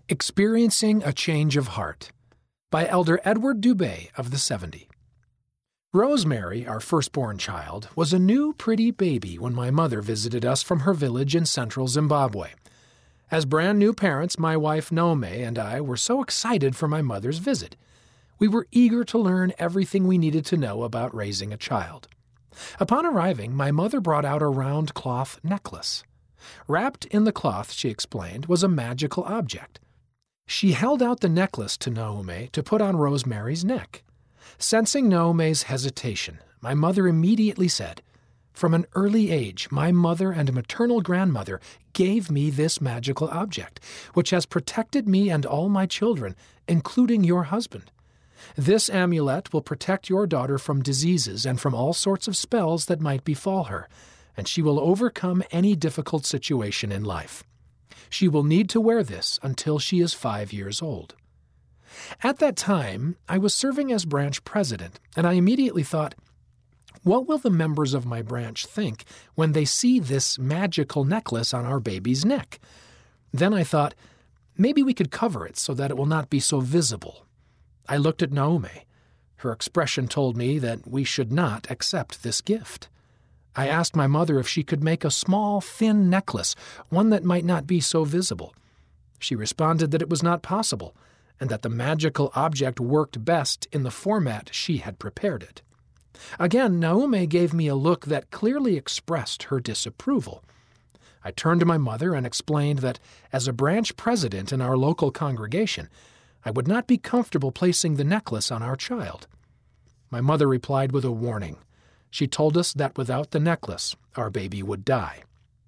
Experiencing a Change of Heart by Elder Edward Dubé of the 70. Rosemary, our firstborn child, was a new, pretty baby when my mother visited us from her village in central Zimbabwe. As brand new parents, my wife Naomi and I were so excited for my mother's visit. We were eager to learn everything we needed to know about raising a child. Upon arriving, my mother brought out a round cloth necklace. Wrapped in the cloth, she explained, was a magical object. She held out the necklace to Naomi to put on Rosemary's neck. Sensing Naomi's hesitation, my mother immediately said, "From an early age, my mother and maternal grandmother gave me this magical object, which has protected me and all my children, including your husband. This amulet will protect your daughter from diseases and from all sorts of spells that might befall her, and she will overcome any difficult situation in life. She will need to wear this until she is 5 years old." At that time, I was serving as branch president, and I immediately thought, what will the members of my branch think when they see this magical necklace on our baby's neck? Then I thought, maybe we could cover it so that it will not be so visible. I looked at Naomi. Her expression told me that we should not accept this gift. I asked my mother if she could make a small, thin necklace, one that might not be so visible. She responded that it was not possible, and that the magical object worked best in the format she had prepared it. Again, Naomi gave me a look that clearly expressed her disapproval. I turned to my mother and explained that, as a branch president in our local congregation, I would not be comfortable placing the necklace on our child. My mother replied with a warning. She told us that without the necklace, our baby would die.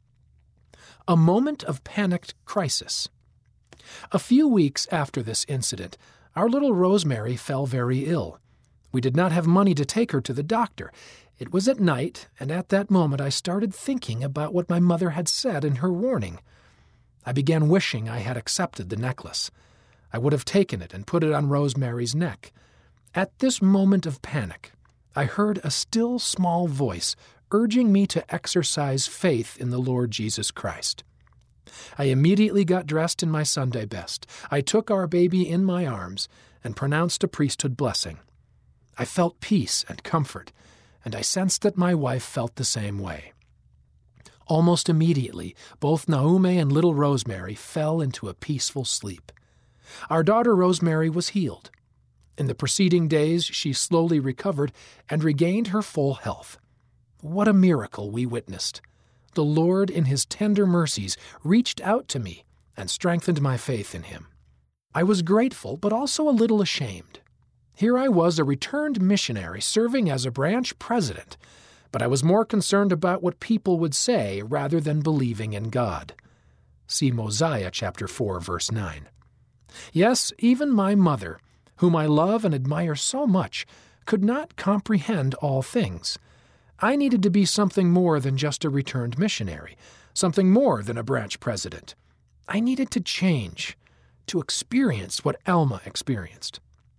A moment of panicked crisis. A few weeks after this incident, our little Rosemary fell very ill. We did not have money to take her to the doctor. It was at night, and at that moment I started thinking about what my mother had said in her warning. I began wishing I had accepted the necklace. I would have taken it and put it on Rosemary's neck. At this moment of panic, I heard a still small voice urging me to exercise faith in the Lord Jesus Christ. I immediately got dressed in my Sunday best. I took our baby in my arms and pronounced a priesthood blessing. I felt peace and comfort, and I sensed that my wife felt the same way. Almost immediately, both Naomi and little Rosemary fell into a peaceful sleep. Our daughter Rosemary was healed. In the preceding days, she slowly recovered and regained her full health. What a miracle we witnessed! The Lord, in His tender mercies, reached out to me and strengthened my faith in Him. I was grateful, but also a little ashamed. Here I was, a returned missionary, serving as a branch president, but I was more concerned about what people would say rather than believing in God. See Mosiah chapter 4, verse 9. Yes, even my mother, whom I love and admire so much, could not comprehend all things. I needed to be something more than just a returned missionary, something more than a branch president. I needed to change, to experience what Alma experienced.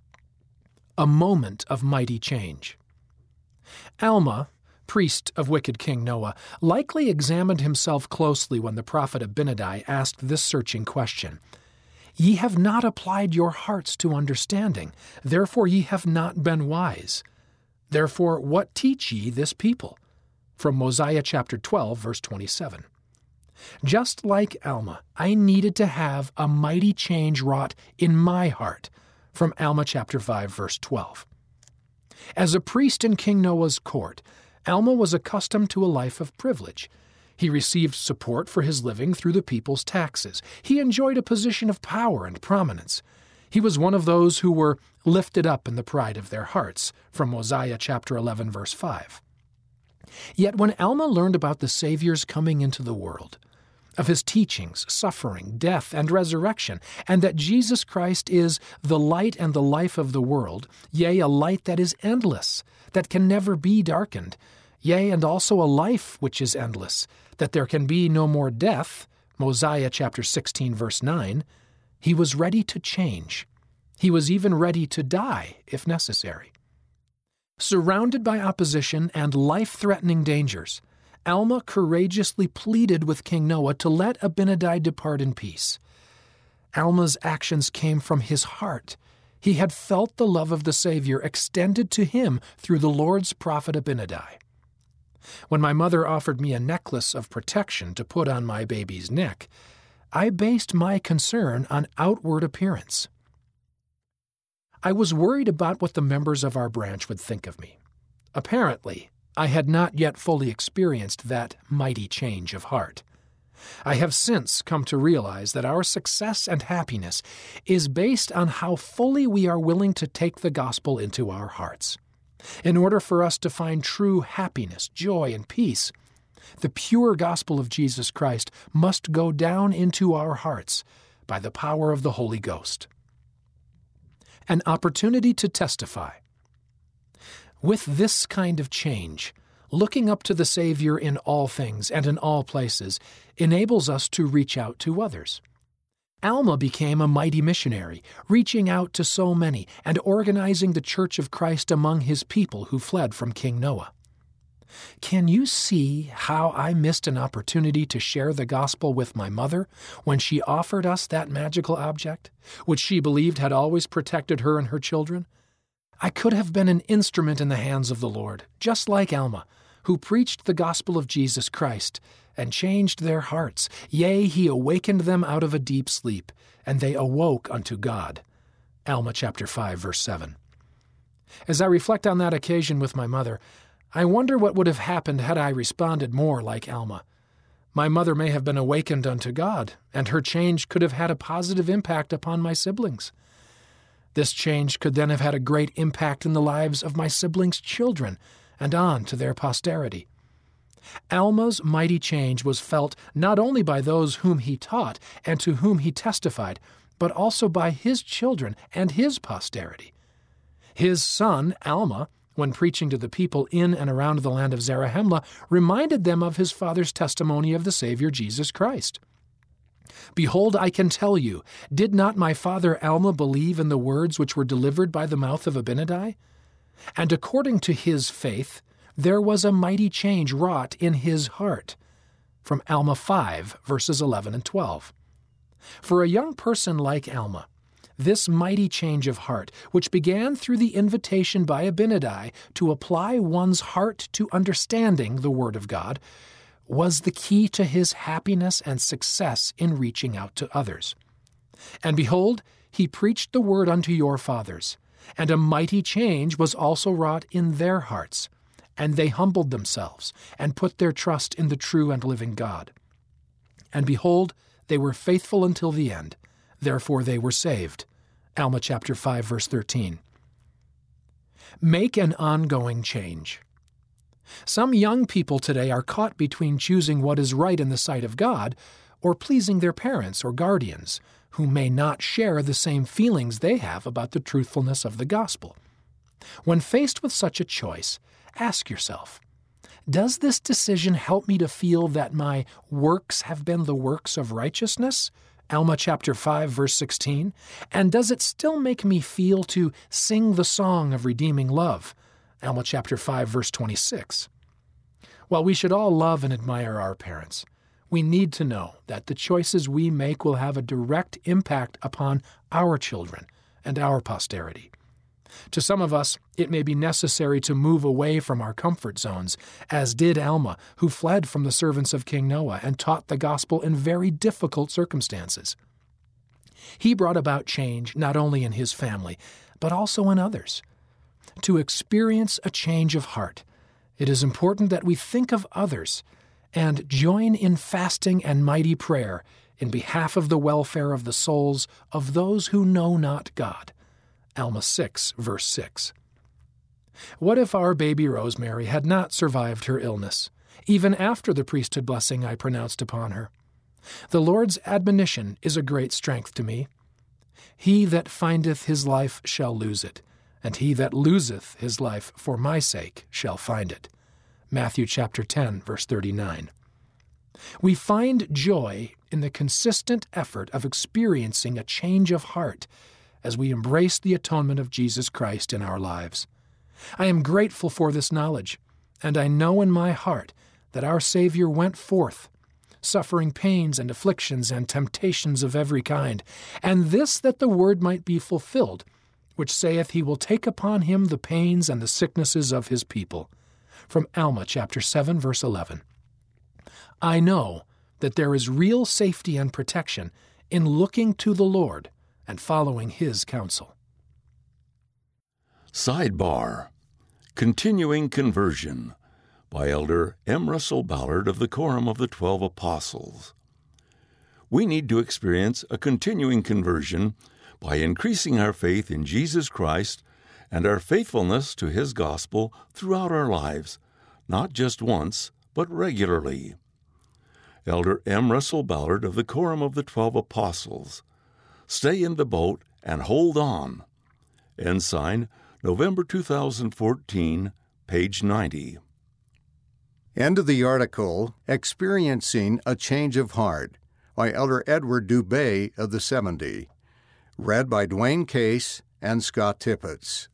A moment of mighty change. Alma, priest of wicked King Noah, likely examined himself closely when the prophet Abinadi asked this searching question. "Ye have not applied your hearts to understanding, therefore ye have not been wise. Therefore what teach ye this people?" From Mosiah chapter 12, verse 27. Just like Alma, I needed to have a mighty change wrought in my heart. From Alma chapter 5, verse 12. As a priest in King Noah's court, Alma was accustomed to a life of privilege. He received support for his living through the people's taxes. He enjoyed a position of power and prominence. He was one of those who were lifted up in the pride of their hearts, from Mosiah chapter 11, verse 5. Yet when Alma learned about the Savior's coming into the world, of His teachings, suffering, death, and resurrection, and that Jesus Christ is the light and the life of the world, yea, a light that is endless, that can never be darkened, yea, and also a life which is endless, that there can be no more death, Mosiah chapter 16, verse 9, he was ready to change. He was even ready to die, if necessary. Surrounded by opposition and life-threatening dangers, Alma courageously pleaded with King Noah to let Abinadi depart in peace. Alma's actions came from his heart. He had felt the love of the Savior extended to him through the Lord's prophet Abinadi. When my mother offered me a necklace of protection to put on my baby's neck, I based my concern on outward appearance. I was worried about what the members of our branch would think of me. Apparently, I had not yet fully experienced that mighty change of heart. I have since come to realize that our success and happiness is based on how fully we are willing to take the gospel into our hearts. In order for us to find true happiness, joy, and peace, the pure gospel of Jesus Christ must go down into our hearts by the power of the Holy Ghost. An opportunity to testify. With this kind of change, looking up to the Savior in all things and in all places enables us to reach out to others. Alma became a mighty missionary, reaching out to so many and organizing the Church of Christ among his people who fled from King Noah. Can you see how I missed an opportunity to share the gospel with my mother when she offered us that magical object, which she believed had always protected her and her children? I could have been an instrument in the hands of the Lord, just like Alma, who preached the gospel of Jesus Christ and changed their hearts. Yea, he awakened them out of a deep sleep, and they awoke unto God. Alma chapter 5, verse 7. As I reflect on that occasion with my mother, I wonder what would have happened had I responded more like Alma. My mother may have been awakened unto God, and her change could have had a positive impact upon my siblings. This change could then have had a great impact in the lives of my siblings' children and on to their posterity. Alma's mighty change was felt not only by those whom he taught and to whom he testified, but also by his children and his posterity. His son, Alma, when preaching to the people in and around the land of Zarahemla, reminded them of his father's testimony of the Savior Jesus Christ. Behold, I can tell you, did not my father Alma believe in the words which were delivered by the mouth of Abinadi? And according to his faith, there was a mighty change wrought in his heart. From Alma 5, verses 11 and 12. For a young person like Alma, this mighty change of heart, which began through the invitation by Abinadi to apply one's heart to understanding the Word of God, was the key to his happiness and success in reaching out to others. And behold, he preached the word unto your fathers, and a mighty change was also wrought in their hearts, and they humbled themselves, and put their trust in the true and living God. And behold, they were faithful until the end, therefore they were saved. Alma chapter 5, verse 13. Make an ongoing change. Some young people today are caught between choosing what is right in the sight of God or pleasing their parents or guardians, who may not share the same feelings they have about the truthfulness of the gospel. When faced with such a choice, ask yourself, does this decision help me to feel that my works have been the works of righteousness? Alma chapter 5, verse 16. And does it still make me feel to sing the song of redeeming love? Alma chapter 5, verse 26. While we should all love and admire our parents, we need to know that the choices we make will have a direct impact upon our children and our posterity. To some of us, it may be necessary to move away from our comfort zones, as did Alma, who fled from the servants of King Noah and taught the gospel in very difficult circumstances. He brought about change not only in his family, but also in others. To experience a change of heart, it is important that we think of others and join in fasting and mighty prayer in behalf of the welfare of the souls of those who know not God. Alma 6, verse 6. What if our baby Rosemary had not survived her illness, even after the priesthood blessing I pronounced upon her? The Lord's admonition is a great strength to me. He that findeth his life shall lose it, and he that loseth his life for my sake shall find it. Matthew chapter 10, verse 39. We find joy in the consistent effort of experiencing a change of heart as we embrace the atonement of Jesus Christ in our lives. I am grateful for this knowledge, and I know in my heart that our Savior went forth suffering pains and afflictions and temptations of every kind, and this that the word might be fulfilled, which saith he will take upon him the pains and the sicknesses of his people. From Alma chapter 7, verse 11. I know that there is real safety and protection in looking to the Lord and following his counsel. Sidebar: Continuing Conversion by Elder M. Russell Ballard of the Quorum of the 12 Apostles. We need to experience a continuing conversion by increasing our faith in Jesus Christ and our faithfulness to his gospel throughout our lives, not just once, but regularly. Elder M. Russell Ballard of the Quorum of the 12 Apostles. Stay in the boat and hold on. Ensign, November 2014, page 90. End of the article, Experiencing a Change of Heart, by Elder Edward Dubé of the 70. Read by Dwayne Case and Scott Tippett.